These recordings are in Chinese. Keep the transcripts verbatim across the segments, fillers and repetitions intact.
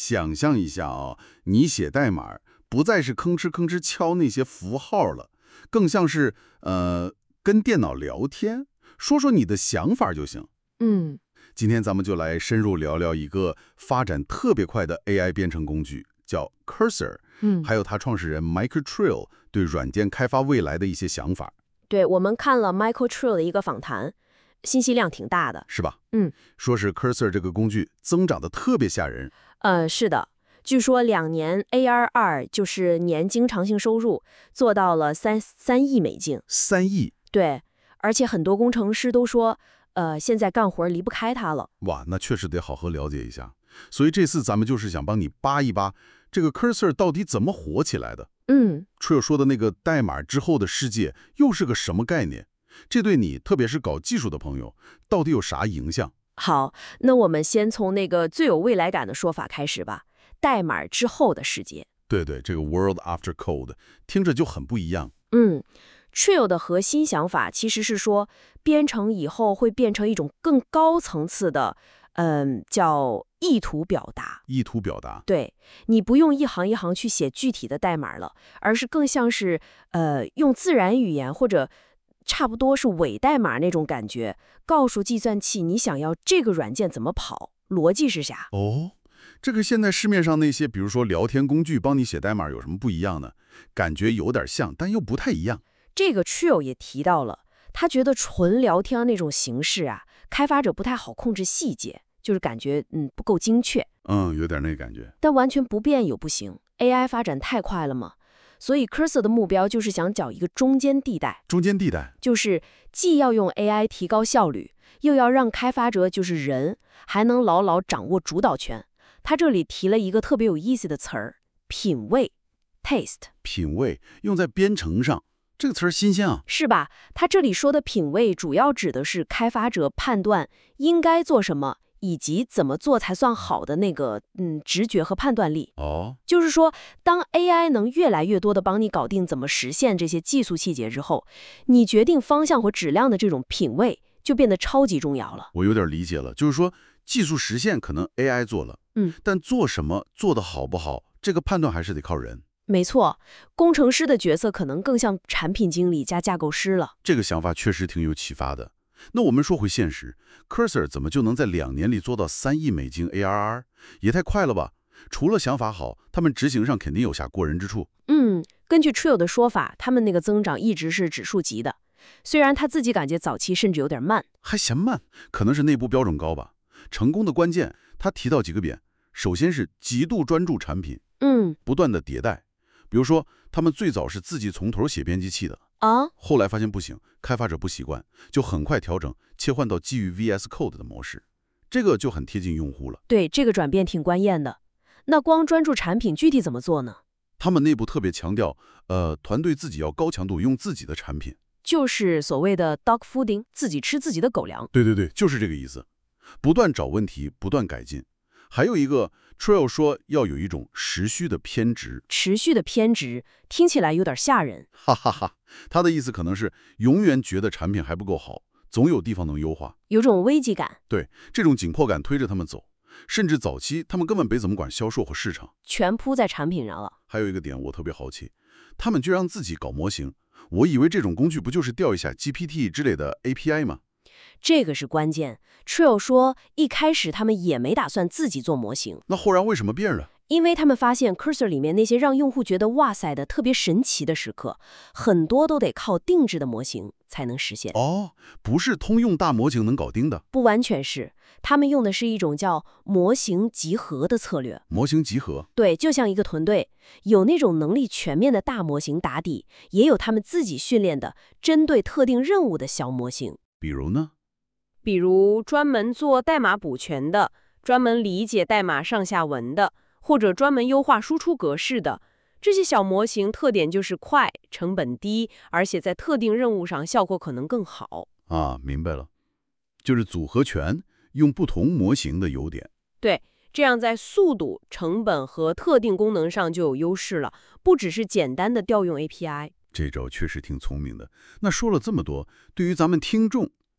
想象一下啊，你写代码不再是吭哧吭哧敲那些符号了，更像是呃跟电脑聊天，说说你的想法就行。 嗯， 今天咱们就来深入聊聊一个发展特别快的 A I 编程工具，叫 Cursor， 嗯， 还有它创始人 Michael Trill 对软件开发未来的一些想法， 对，我们看了 Michael Trill 的一个访谈，信息量挺大的。 是吧？ 嗯， 说是 Cursor 这个工具增长的特别吓人。 呃，是的，据说两年 A R R 就是年经常性收入做到了三三亿美金。 三亿， 对，而且很多工程师都说，呃，现在干活离不开它了。 哇，那确实得好好了解一下。所以这次咱们就是想帮你扒一扒这个 Cursor 到底怎么火起来的。 嗯， Trill 说的那个代码之后的世界又是个什么概念？这对你，特别是搞技术的朋友，到底有啥影响？ 好，那我们先从那个最有未来感的说法开始吧，代码之后的世界。 对对，这个 World After Code 听着就很不一样。 嗯 Trill 的核心想法其实是说，编程以后会变成一种更高层次的，嗯，叫意图表达。 意图表达， 对，你不用一行一行去写具体的代码了，而是更像是呃用自然语言或者差不多是伪代码那种感觉，告诉计算器你想要这个软件怎么跑，逻辑是啥。 哦，这个现在市面上那些，比如说聊天工具帮你写代码有什么不一样呢？感觉有点像，但又不太一样。 这个 Trill 也提到了，他觉得纯聊天那种形式啊，开发者不太好控制细节，就是感觉嗯不够精确。 嗯，有点那感觉。 但完全不变有不行 ，A I 发展太快了嘛。所以 Cursor 的目标就是想找一个中间地带， 中间地带， 就是既要用 A I 提高效率，又要让开发者就是人还能牢牢掌握主导权。他这里提了一个特别有意思的词儿，品味 （taste）。 品味用在编程上，这个词儿新鲜啊。 是吧？他这里说的品味，主要指的是开发者判断应该做什么，以及怎么做才算好的那个嗯直觉和判断力。 哦， 就是说，当 A I 能越来越多的帮你搞定怎么实现这些技术细节之后，你决定方向和质量的这种品味就变得超级重要了。 我有点理解了，就是说技术实现可能 A I 做了， 嗯， 但做什么做得好不好，这个判断还是得靠人。 没错，工程师的角色可能更像产品经理加架构师了。 这个想法确实挺有启发的。那我们说回现实 ，Cursor 怎么就能在两年里做到三亿美金 A R R？ 也太快了吧！除了想法好，他们执行上肯定有下过人之处。 嗯，根据 Trill 的说法，他们那个增长一直是指数级的，虽然他自己感觉早期甚至有点慢。 还嫌慢，可能是内部标准高吧。成功的关键，他提到几个点，首先是极度专注产品， 嗯， 不断的迭代。比如说，他们最早是自己从头写编辑器的， 啊， 后来发现不行，开发者不习惯，就很快调整，切换到基于 V S Code 的模式，这个就很贴近用户了。 对，这个转变挺关键的。那光专注产品，具体怎么做呢？ 他们内部特别强调，呃，团队自己要高强度用自己的产品， 就是所谓的 dog fooding，自己吃自己的狗粮。 对对对，就是这个意思，不断找问题，不断改进。还有一个 Trill 说要有一种持续的偏执， 持续的偏执听起来有点吓人。 哈哈哈。他的意思可能是永远觉得产品还不够好，总有地方能优化， 有种危机感， 对，这种紧迫感推着他们走。甚至早期他们根本没怎么管销售和市场， 全扑在产品上了。 还有一个点我特别好奇，他们居然自己搞模型，我以为这种工具不就是调一下 G P T 之类的 A P I 吗？ 这个是关键。Trill 说，一开始他们也没打算自己做模型， 那后来为什么变了？ 因为他们发现 Cursor 里面那些让用户觉得哇塞的特别神奇的时刻，很多都得靠定制的模型才能实现。 哦，不是通用大模型能搞定的， 不完全是，他们用的是一种叫模型集合的策略。 模型集合。 对，就像一个团队，有那种能力全面的大模型打底，也有他们自己训练的针对特定任务的小模型。 比如呢？ 比如专门做代码补全的，专门理解代码上下文的，或者专门优化输出格式的。这些小模型特点就是快、成本低，而且在特定任务上效果可能更好。 啊，明白了，就是组合拳，用不同模型的优点。 对，这样在速度、成本和特定功能上就有优势了，不只是简单的调用 A P I。 这招确实挺聪明的。那说了这么多，对于咱们听众，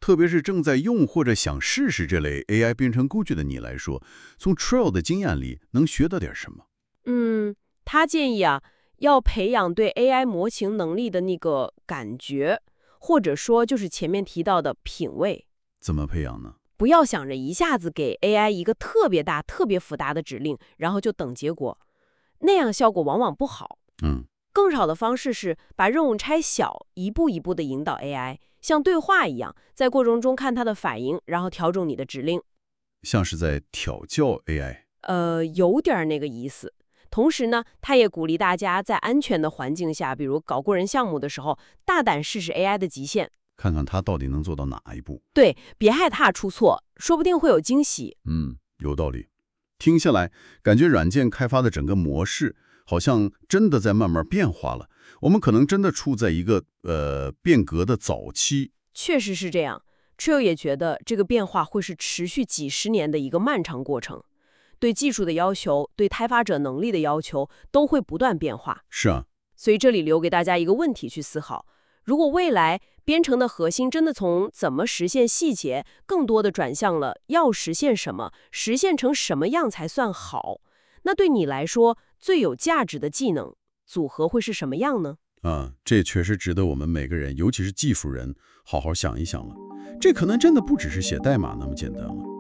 特别是正在用或者想试试这类 A I 编程工具的你来说，从 Trill 的经验里能学到点什么？ 嗯，他建议啊，要培养对 A I 模型能力的那个感觉，或者说就是前面提到的品味。 怎么培养呢？ 不要想着一下子给 A I 一个特别大、特别复杂的指令，然后就等结果，那样效果往往不好。 嗯， 更好的方式是把任务拆小，一步一步的引导 A I， 像对话一样，在过程中看它的反应，然后调整你的指令。 像是在调教 A I。 呃，有点那个意思。同时呢，他也鼓励大家在安全的环境下，比如搞过人项目的时候，大胆试试 A I 的极限， 看看它到底能做到哪一步。 对，别害怕出错，说不定会有惊喜。 嗯，有道理。听下来，感觉软件开发的整个模式好像真的在慢慢变化了。我们可能真的处在一个呃变革的早期。 确实是这样。Trill 也觉得这个变化会是持续几十年的一个漫长过程，对技术的要求，对开发者能力的要求都会不断变化。 是啊， 所以这里留给大家一个问题去思考：如果未来编程的核心真的从怎么实现细节，更多的转向了要实现什么，实现成什么样才算好，那对你来说最有价值的技能组合会是什么样呢？ 啊，这确实值得我们每个人，尤其是技术人，好好想一想了。这可能真的不只是写代码那么简单了。